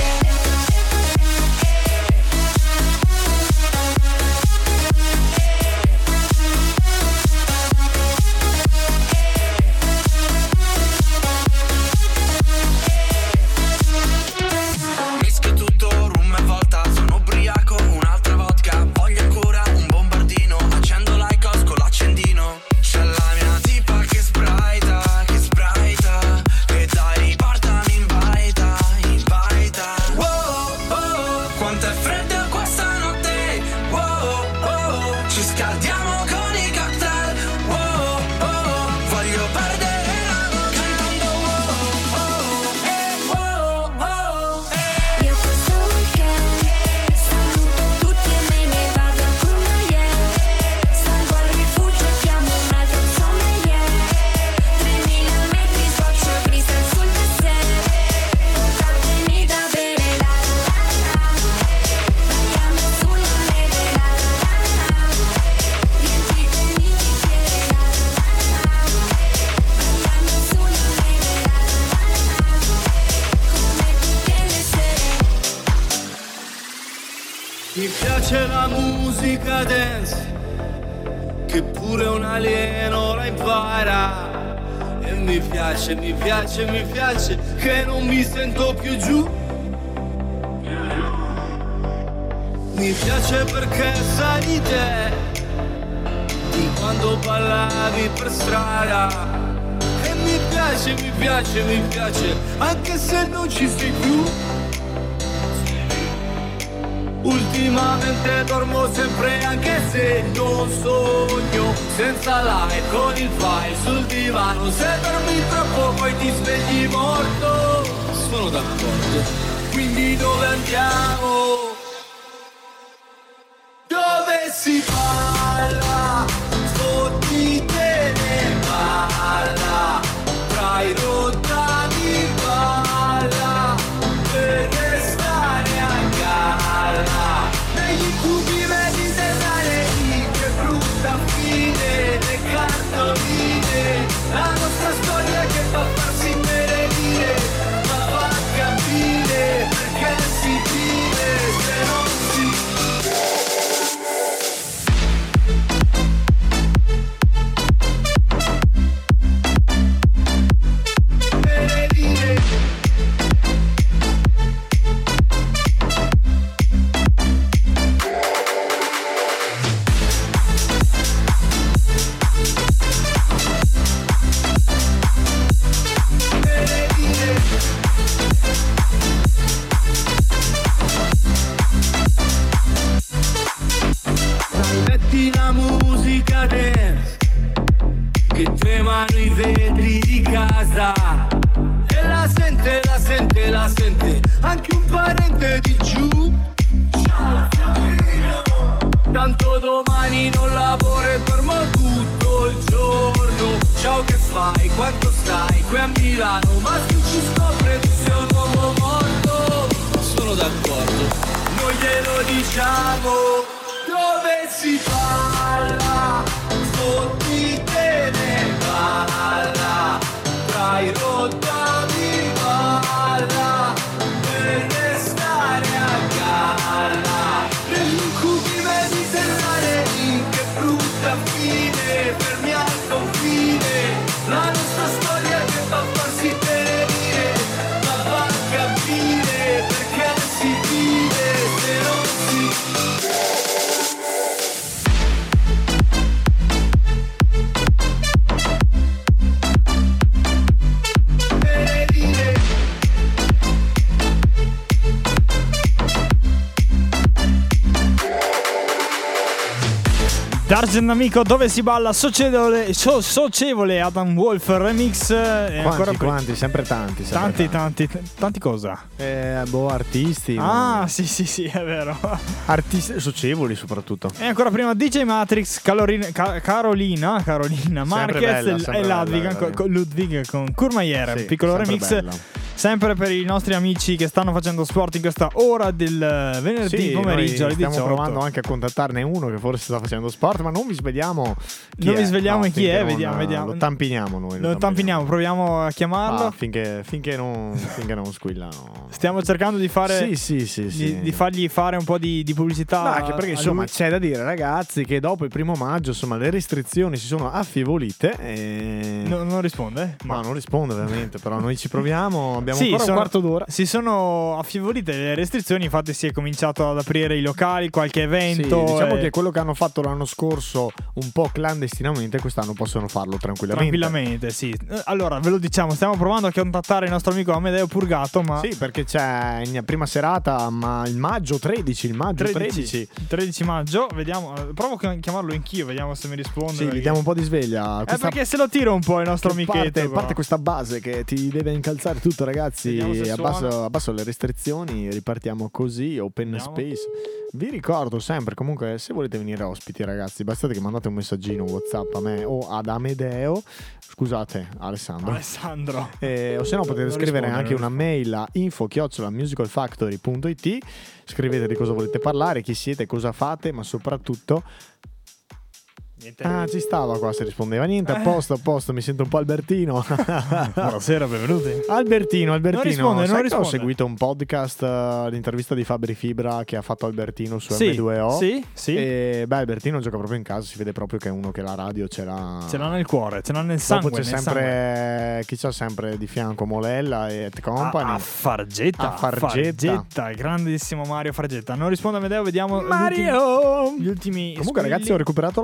Mischio tutto, rum e volta, sono ubriaco, un'altra vodka, voglio ancora un bombardino, accendo l'Icos con l'accendino. C'è la mia tipa che sbraita, che sbraita, e dai riportami in baita, in baita. Wow, oh, quanto è fredda questa notte, wow, oh, ci scaldiamo con i cocktail, wow, oh, voglio perdere la voce cantando, wow, oh, eh, wow, oh, eh. Io questo weekend saluto tutti e me ne vado al Courmayeur. Salgo al rifugio e chiamo un altro sommelier. tremila metri sboccio cristal sul dessert. Portatemi da bere, la la la la. Balliamo sulla neve, la la la la. Riempitemi il bicchiere, la la la la. Balliamo sulla neve, la la la la. Come tutte le sere. Mi piace la musica dance, che pure un alieno la impara. E mi piace, mi piace, mi piace, che non mi sento più giù. Mi piace perché sai di te, di quando ballavi per strada. E mi piace, mi piace, mi piace, anche se non ci sei più. Ultimamente dormo sempre anche se non sogno, senza like con il file sul divano. Se dormi troppo poi ti svegli morto. Sono d'accordo. Quindi dove andiamo? Dove si balla? Sfottite ne balla. Tra i rottami balla. Per restare a galla. Negli incubi vedi sedare. Che brutta fine. Le cartoline. La nostra storia che fa farsi inveredire. Ma fa capire perché si vive se non si metti la musica dance che tremano i vetri di casa e la sente, la sente, la sente anche un parente di giù. Ciao fiorino, tanto domani non lavoro e dormo tutto il giorno. Ciao, che fai? Quanto stai? Qui a Milano, ma chi ci scopre tu sei un uomo morto. Sono d'accordo, noi glielo diciamo. Dove si balla, sfottite ne balla, tra i rottami balla, per restare a galla. Negli incubi vedi serrare, in che brutta fine, fermi al confine, la nostra storia che fa farsi tenerire, ma fa capire perché si vive se non si Dargen Amico, dove si balla socievole, so, socievole Adam Wolf remix. E Quanti, ancora pre- quanti, sempre tanti. Sempre tanti, tanti, tanti, tanti cosa? Eh, boh, artisti. Ah, no? sì, sì, sì, è vero. Artisti socievoli soprattutto. E ancora prima D J Matrix, Calorina, Ca- Carolina, Carolina Marquez bella, e sempre Ludwig, bella, con, con Ludwig con Kurmayer, Sì, piccolo sempre remix. bella. Sempre per i nostri amici che stanno facendo sport in questa ora del venerdì Sì, pomeriggio alle noi stiamo diciotto. provando anche a contattarne uno che forse sta facendo sport, ma non vi svegliamo chi Non è. vi svegliamo No, chi è, finché non- vediamo, vediamo. Lo tampiniamo noi. Lo tampiniamo, proviamo a chiamarlo. Ah, finché, finché non, finché non squilla. No. Stiamo cercando di fare Sì, sì, sì, di, sì. di fargli fare un po' di, di pubblicità. No, anche perché a insomma lui. c'è da dire, ragazzi, che dopo il primo maggio insomma le restrizioni si sono affievolite e... No, non risponde? No, non risponde ovviamente, però noi ci proviamo, abbiamo Sì, ancora sono- un quarto d'ora. Si sono affievolite le restrizioni, infatti si è cominciato ad aprire i locali, qualche Sì, evento. diciamo e- che quello che hanno fatto l'anno scorso un po' clandestinamente quest'anno possono farlo tranquillamente. Tranquillamente, sì. Eh, Allora, ve lo diciamo, stiamo provando a contattare il nostro amico Amedeo Purgato, ma Sì, perché c'è in prima serata, ma il maggio tredici, il maggio tredici. tredici maggio, vediamo, eh, provo a chiamarlo anch'io, vediamo se mi risponde. Sì, perché- gli diamo un po' di sveglia. Eh, Questa- perché se lo tiro un po' il nostro che amichetto. parte, qua. parte questa base che ti deve incalzare tutto, ragazzi. Vediamo se Abbasso, suona. abbasso le restrizioni, ripartiamo così, open Vediamo. space. Vi ricordo sempre, comunque, se volete venire ospiti, ragazzi, bastate che mandate un messaggino WhatsApp a me o ad Amedeo. Scusate, Alessandro. Alessandro. Eh, o se no potete Non scrivere rispondere, anche non una mail a info chiocciola musicalfactory punto it. Scrivete di cosa volete parlare, chi siete, cosa fate, ma soprattutto Niente. ah, ci stava qua, si rispondeva niente, a Eh. posto, a posto, mi sento un po' Albertino. Buonasera, benvenuti. Albertino, Albertino, Non risponde, non sai che risponde. ho seguito un podcast, uh, l'intervista di Fabri Fibra che ha fatto Albertino su Sì, M due O. sì, sì. E beh, Albertino gioca proprio in casa, si vede proprio che è uno che la radio ce l'ha. Ce l'ha nel cuore, ce l'ha nel Dopo sangue. c'è nel sempre sangue. chi c'ha sempre di fianco Molella e Ed A, Company. a Fargetta, A Fargetta. Fargetta, il grandissimo Mario Fargetta. Non risponde a Medeo, vediamo Mario! gli ultimi, gli ultimi Comunque, squilli. ragazzi, ho recuperato la voce, non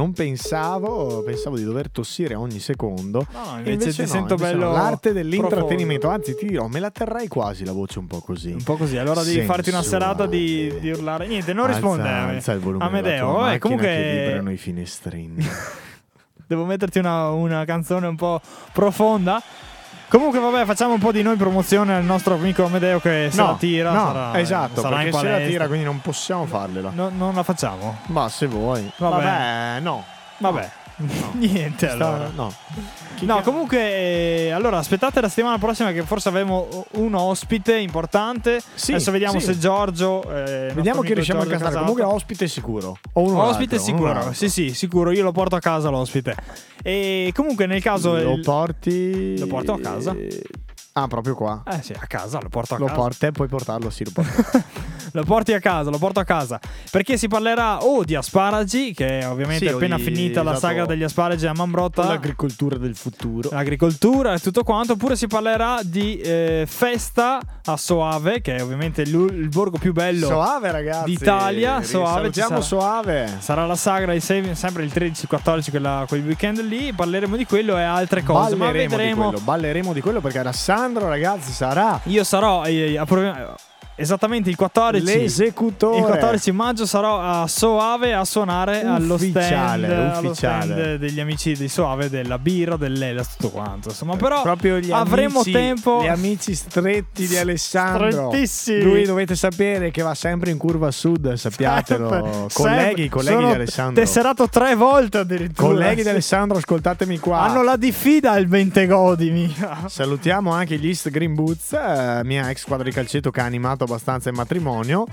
non pensavo, pensavo di dover tossire ogni secondo. No, E invece, invece ti no, sento invece bello no. L'arte dell'intrattenimento, profondo. anzi ti dirò, me la terrei quasi la voce un po' così. Un po' così, allora devi farti una serata di, di urlare. Niente, non Alza- risponde alza il volume della Amedeo. tua Vabbè, macchina comunque che vibrano i finestrini. devo metterti una, una canzone un po' profonda. Comunque vabbè, facciamo un po' di noi promozione al nostro amico Amedeo che se No, la tira. no, sarà, esatto, sarà in perché se la palestra. tira, quindi non possiamo fargliela. No, non la facciamo? Ma se vuoi. Vabbè. Vabbè, no. Vabbè. Niente Sta- allora. no. No, comunque, eh, allora aspettate la settimana prossima che forse avremo un ospite importante. Sì, Adesso vediamo sì. se Giorgio. eh, il nostro Vediamo che amico riusciamo a Giorgio incastrare. Casato- Comunque ospite sicuro. O uno Ospite altro, uno sicuro, altro. sì sì, sicuro, io lo porto a casa l'ospite. E comunque nel caso Lo il- porti. Lo porto a casa. Ah, proprio qua. Eh sì, a casa, lo porto a Lo casa. porti e puoi portarlo, sì, lo porti. Lo porti a casa, lo porto a casa. Perché si parlerà o di asparagi, che ovviamente Sì, è o appena di- finita la esatto. saga degli asparagi a Mambrotta. L'agricoltura del futuro. L'agricoltura e tutto quanto. Oppure si parlerà di eh, festa a Soave, che è ovviamente il, il borgo più bello Soave, ragazzi. d'Italia. Soave, ci Salutiamo sarà- Soave. Sarà la sagra il sei, sempre il tredici quattordici, quella, quel weekend lì. Parleremo di quello e altre cose. Ma Balleremo di vedremo. quello, balleremo di quello perché Alessandro, ragazzi, sarà Io sarò eh, a prov- esattamente il quattordici. l'esecutore. Il quattordici maggio sarò a Soave a suonare allo stand, Ufficiale, allo ufficiale. stand degli amici di Soave, della birra, dell'Elas, tutto quanto. Insomma, però Proprio gli avremo amici, tempo. gli amici stretti di Alessandro. Strettissimi. Lui dovete sapere che va sempre in curva sud, sappiatelo. Sempre, colleghi, sempre. colleghi Sono di Alessandro. tesserato tre volte addirittura. Colleghi di Alessandro, ascoltatemi qua. Hanno la diffida al Bentegodi. Salutiamo anche gli East Green Boots, eh, mia ex squadra di calcetto che ha animato abbastanza il matrimonio.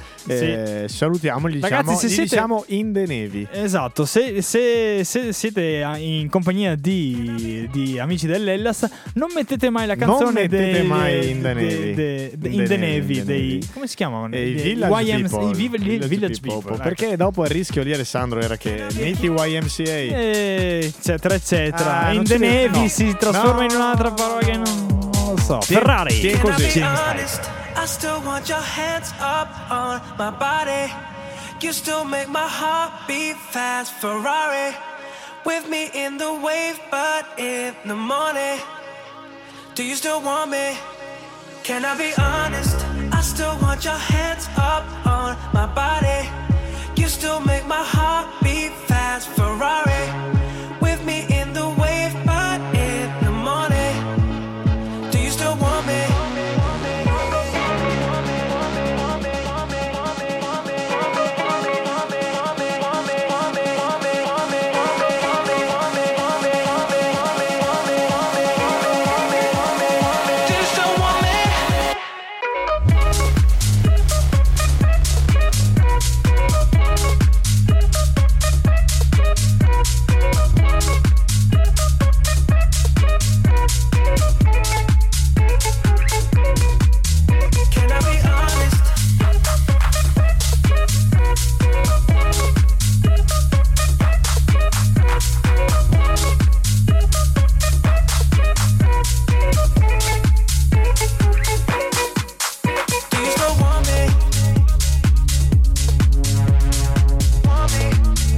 Eh, salutiamo, gli Ragazzi, diciamo, se gli siete- diciamo in the Navy. Esatto, se, se- se siete in compagnia di, di amici dell'Ellas, non mettete mai la Non canzone mettete dei, mai in the dei- Navy. dei- dei- In in the the Navy, Navy, in the dei, Navy. come si chiamano? E i Dei Village Y M C, People, i Viv- Village Village People, People, ecco. perché dopo il rischio lì, Alessandro, era che metti Y M C A. Eh, eccetera eccetera. Ah, in non the ci deve- Navy no. si trasforma No. in un'altra parola che non, non lo so. Tien- Ferrari. tien così. Can I be James honest? I still want your hands up on my body. You still make my heart beat fast. Ferrari with me in the wave, but in the morning. Do you still want me? Can I be honest? I still want your hands up on my body. You still make my heart beat fast. Ferrari with me in the wave, but in the morning. Do you still want me? Do you still want me? Can I be honest? Do you still want me? Want me?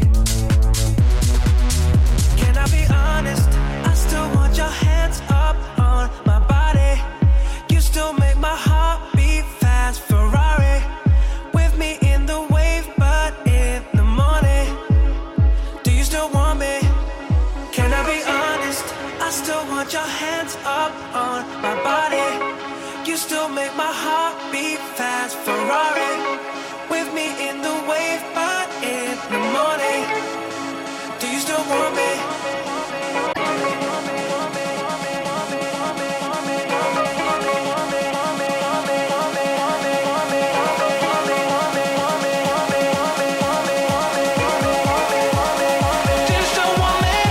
Can I be honest? I still want your hands up on my body. You still make my heart beat fast. Ferrari with me in the wave, but in the morning. Do you still want me? Can I be honest? I still want your hands up on my body. You still make my heart beat fast. Ferrari with me in the wave, but in the morning. Do you still want me? Do you still want me?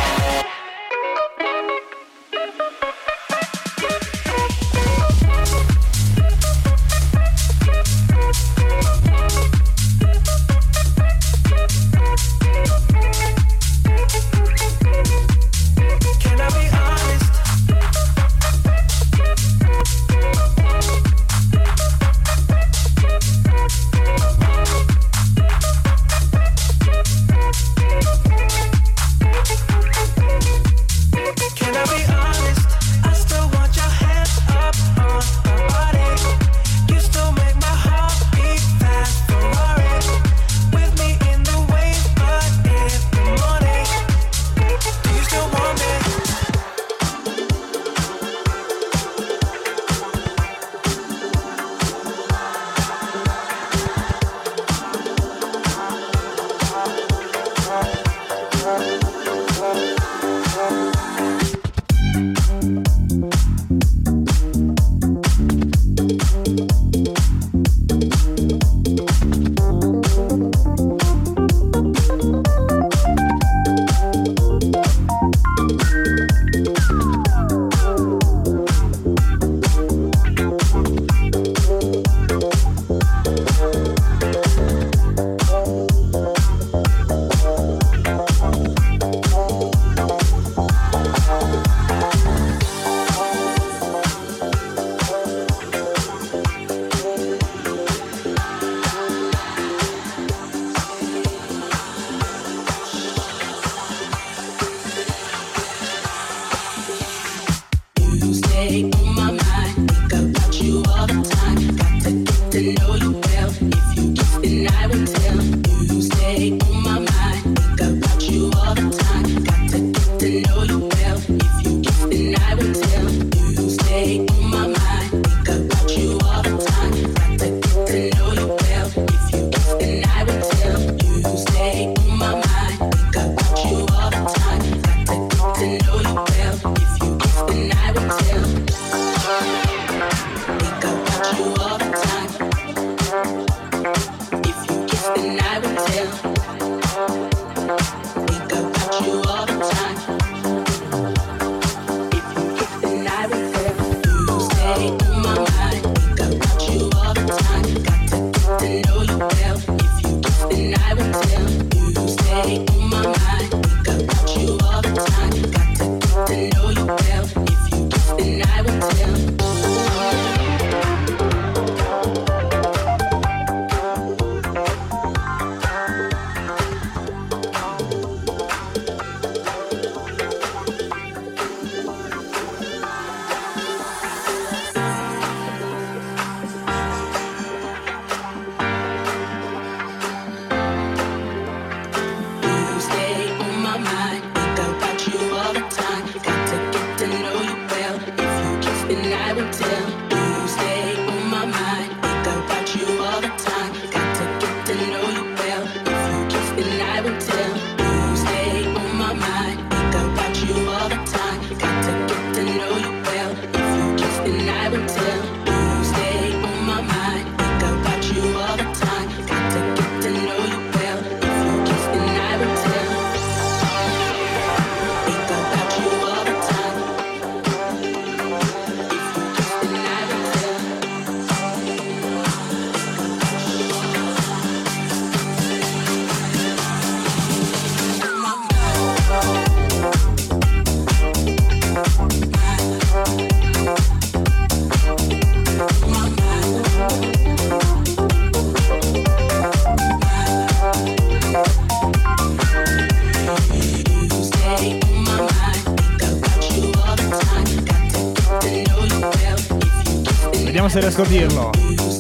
Vediamo se riesco a dirlo.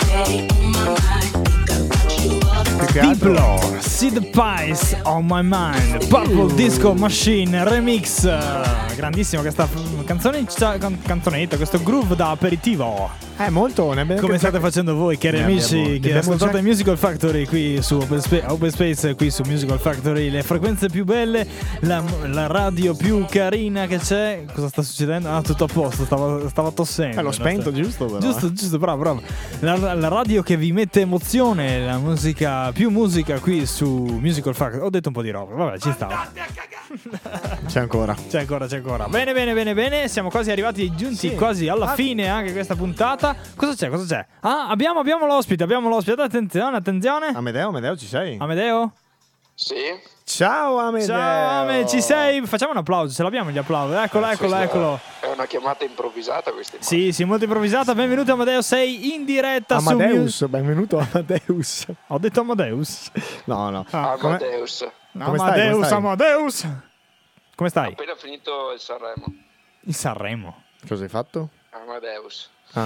Diplo, See the Pies on My Mind, Purple Disco Machine Remix. Grandissima questa canzone, can- canzonetta, questo groove da aperitivo. È molto, ne abbiamo come state anche... facendo voi, cari ne amici abbiamo, che ascoltate già... Musical Factory qui su Open Space, Open Space, qui su Musical Factory, le frequenze più belle, la, la radio più carina che c'è. Cosa sta succedendo? Ah, tutto a posto, stava, stava tossendo. Eh, l'ho spento, giusto? Però, giusto, eh. giusto, bravo, bravo. La, la radio che vi mette emozione, la musica, più musica qui su Musical Factory. Ho detto un po' di roba, vabbè, ci stava. C'è ancora. C'è ancora, c'è ancora. Bene, bene, bene, bene. Siamo quasi arrivati, giunti sì. quasi alla ah. fine anche questa puntata. Cosa c'è? Cosa c'è? Ah, abbiamo, abbiamo l'ospite, abbiamo l'ospite. Attenzione, attenzione. Amedeo, Amedeo, ci sei? Amedeo? Sì. Ciao Amedeo. Ciao Ame, ci sei? Facciamo un applauso, ce l'abbiamo gli applausi. Eccolo, eh, eccolo, eccolo. È una chiamata improvvisata questa. Sì, sì, molto improvvisata. Benvenuto Amedeo, sei in diretta Amadeus, su... benvenuto Amadeus. Ho detto Amadeus? No, no. Ah, Amadeus. No, Come Amadeus, stai? Come stai? Amadeus. Come stai? Ho appena finito il Sanremo. Il Sanremo? Cosa hai fatto? Amadeus. Ah.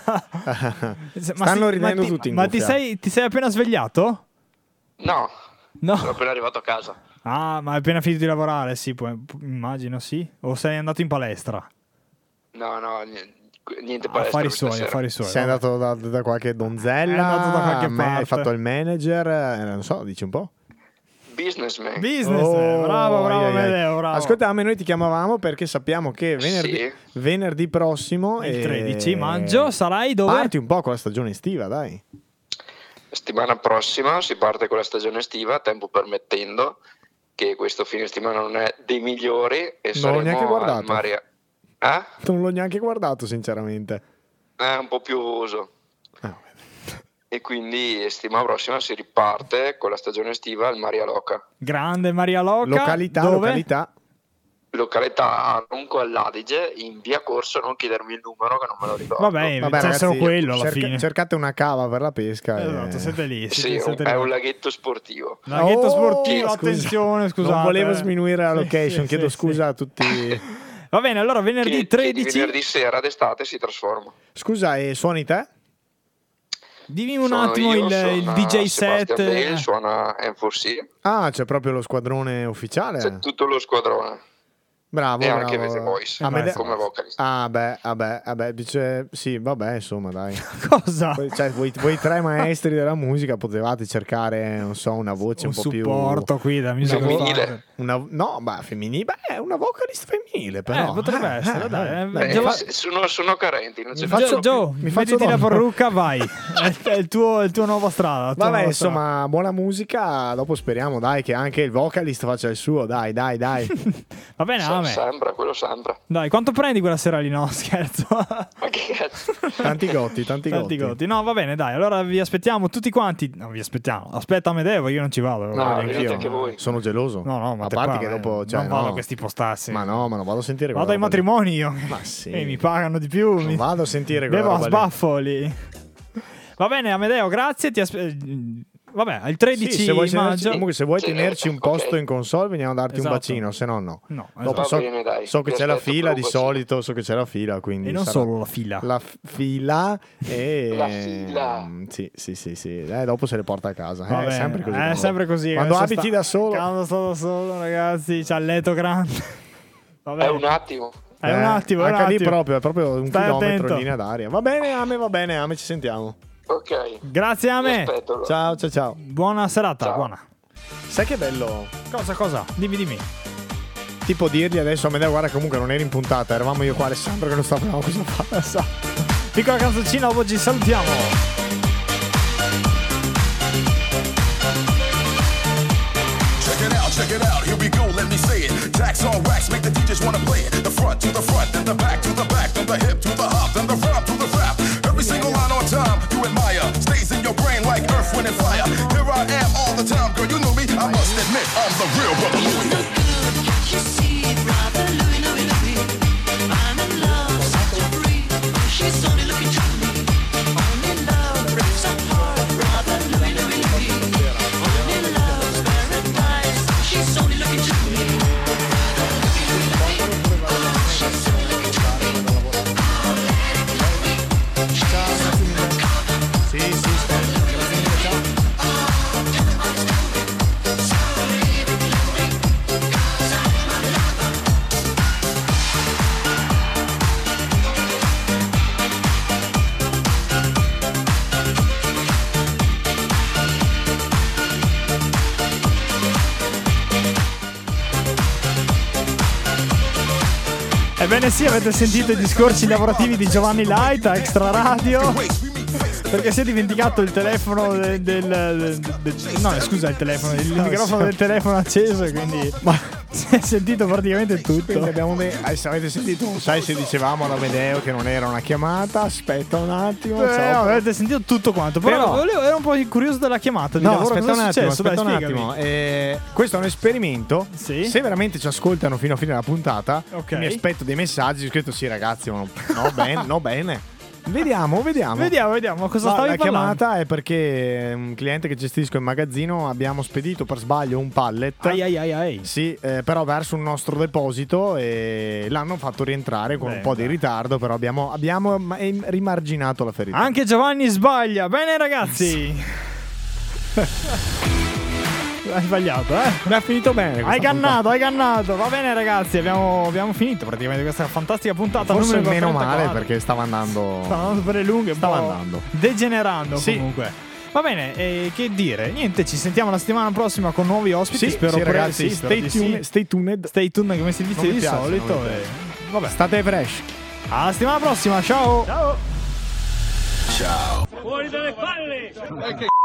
Stanno si, ridendo ma ti, tutti in Ma ti sei, ti sei appena svegliato? No. No. Sono appena arrivato a casa. Ah, ma hai appena finito di lavorare, sì, può, immagino, sì. O sei andato in palestra? No, no, niente, niente palestra. Affari suoi, affari suoi. Sei vabbè. andato da, da qualche donzella? È andato da qualche me, parte. Hai fatto il manager? Eh, non so, dici un po'. Businessman. Businessman, oh, bravo, bravo, Amedeo, bravo. Ascolta, noi ti chiamavamo perché sappiamo che venerdì, sì. venerdì prossimo, il e... tredici maggio, sarai dove? Parti un po' con la stagione estiva, dai. Settimana prossima si parte con la stagione estiva, tempo permettendo, che questo fine settimana non è dei migliori e non saremo l'ho neanche guardato. al mare. Eh? Non l'ho neanche guardato, sinceramente. È un po' piovoso. Ah, e quindi settimana prossima si riparte con la stagione estiva al Maria Loca. Grande Maria Loca. Località, dove? località. località Ronco all'Adige in via Corso, non chiedermi il numero che non me lo ricordo. Vabbè, Vabbè c'è solo quello alla cerca, fine. Cercate una cava per la pesca. Esatto, e... siete lì. Sì, siete, siete è lì. un laghetto sportivo. Un laghetto Oh, sportivo, scusa. attenzione, scusate. Non volevo sminuire la Sì, location, sì, chiedo sì, scusa sì. a tutti. Va bene, allora venerdì Che- tredici. che di venerdì sera d'estate si trasforma. Scusa, e suoni te? Dimmi un Suono attimo io, il, il suona D J Sebastian set. Bale, suona M quattro C, Ah, c'è proprio lo squadrone ufficiale. c'è tutto lo squadrone. Bravo, E bravo. anche Vese Voice, Ah, beh, beh, come vocalist. Ah, beh, vabbè, vabbè, dice sì, vabbè, insomma, dai. Cosa? Voi- Cioè, voi, voi tre maestri della musica potevate cercare, non so, una voce un, Un po' più supporto qui da musica Femminile. una, no, beh, femminile, beh, una vocalist femminile, però. Eh, potrebbe essere, dai, eh, Eh, Giova- se- sono, sono carenti, non ce Mi ne faccio- sono più. Joe, mi faccio mettiti la donna. parrucca, vai. È, è il tuo, il tuo nuova strada. la tua Vabbè, nuova insomma, buona musica. Dopo speriamo, dai, che anche il vocalist faccia il suo. Dai, dai, dai. strada. Va bene, Se- Ame. Sembra, quello sembra. Dai, quanto prendi quella sera lì? No, scherzo. Ma che cazzo? Tanti gotti, tanti, Tanti gotti. gotti. No, va bene, dai. Allora vi aspettiamo tutti quanti. No, vi aspettiamo. Aspetta Amedeo, io non ci vado. No, Ah, neanch'io. venite anche voi. Sono geloso. No, no, ma a te parte pare, che dopo, cioè, non vado no. a questi postassi. Ma no, ma non vado a sentire Vado quella ai roba lì. matrimoni io. Ma sì. E mi pagano di più. Non mi... vado a sentire quella Bevo a roba lì. sbaffo lì. Va bene, Amedeo, grazie. Ti aspe- Vabbè, il tredici Sì, se vuoi tenerci, maggio. comunque se vuoi Sì, tenerci un ok. posto in console veniamo a darti Esatto. un bacino, se no no. No, Dopo esatto. so, Va bene, dai. so che Vi c'è la aspetto fila per di un bacino. solito, so che c'è la fila, quindi E non sarà solo la fila. la f- fila e La fila. Mm, sì, sì, sì, sì. Eh, dopo se le porta a casa. Va Eh, è bene. sempre così. È sempre così. Quando Adesso abiti sta- da solo. Quando sto da solo, ragazzi, c'ha il letto grande. Va bene. È un attimo. È un Eh, attimo, è un anche lì attimo. proprio, è proprio un Stai chilometro attento. in linea d'aria. Va bene, Ame, va bene, Ame, ci sentiamo. Ok. Grazie a Vi me. aspetto allora. Ciao, ciao, ciao. Buona serata, Ciao. buona. Sai che bello? Cosa, cosa? Dimmi, dimmi. Tipo dirgli adesso a me, guarda, comunque non eri in puntata, eravamo io qua Alessandro che non sapevamo cosa fare. Esatto. Piccola canzoncina, dopo ci salutiamo. Check it out, check it out, here we go, let me say it. Jacks on wax, make the D Js wanna play it. The front to the front, then the back to the back, then the hip to the hop, then the rap to the rap. Every single line on time, you admire. Stays in your brain like earth, wind, and fire. Here I am all the time, girl, you know me. I must admit, I'm the real brother Louie. Sì, sì, grazie, ciao. Ebbene sì, avete sentito i discorsi lavorativi di Giovanni Light a Extra Radio. Perché si è dimenticato il telefono del... del- del- del- no, scusa, il telefono, il microfono del telefono acceso, e quindi... Ma si è sentito praticamente Quindi tutto. abbiamo de- eh, se avete sentito, sai se dicevamo ad Amedeo che non era una chiamata, aspetta un attimo. Eh, ciao. avete sentito tutto quanto. Però, Però- volevo- ero un po' curioso della chiamata di No, lavoro. aspetta un Cosa è attimo, successo? aspetta Dai, un spiegami. attimo. Eh, questo è un esperimento. Sì. Se veramente ci ascoltano fino a fine della puntata, Ok. mi aspetto dei messaggi. Ho scritto sì, ragazzi, no, no bene, no bene. Vediamo, vediamo. Vediamo, vediamo cosa No, stavi la parlando. chiamata è perché un cliente che gestisco in magazzino abbiamo spedito per sbaglio un pallet. Ai ai ai ai. Sì, eh, però verso un nostro deposito e l'hanno fatto rientrare con Beh, un po' di dai. ritardo, però abbiamo, abbiamo ma- em- rimarginato la ferita. Anche Giovanni sbaglia. Bene, ragazzi. Hai sbagliato, eh? Mi ha finito bene. Hai questa cannato, hai cannato. Va bene, ragazzi. Abbiamo, abbiamo finito praticamente questa fantastica puntata. puntata. Forse numero meno male trentaquattro. perché stava andando. Stava andando per le lunghe, un Stava po' andando. degenerando Sì. comunque. Va bene, e che dire? Niente, ci sentiamo la settimana prossima con nuovi ospiti. Sì, spero sì, pre- ragazzi, sì, spero stay di tuned, sì. stay tuned. Stay tuned come si dice Non mi di piace, solito. non mi e- piace. Vabbè, State fresh. alla settimana prossima, ciao. Ciao. Fuori dalle palle!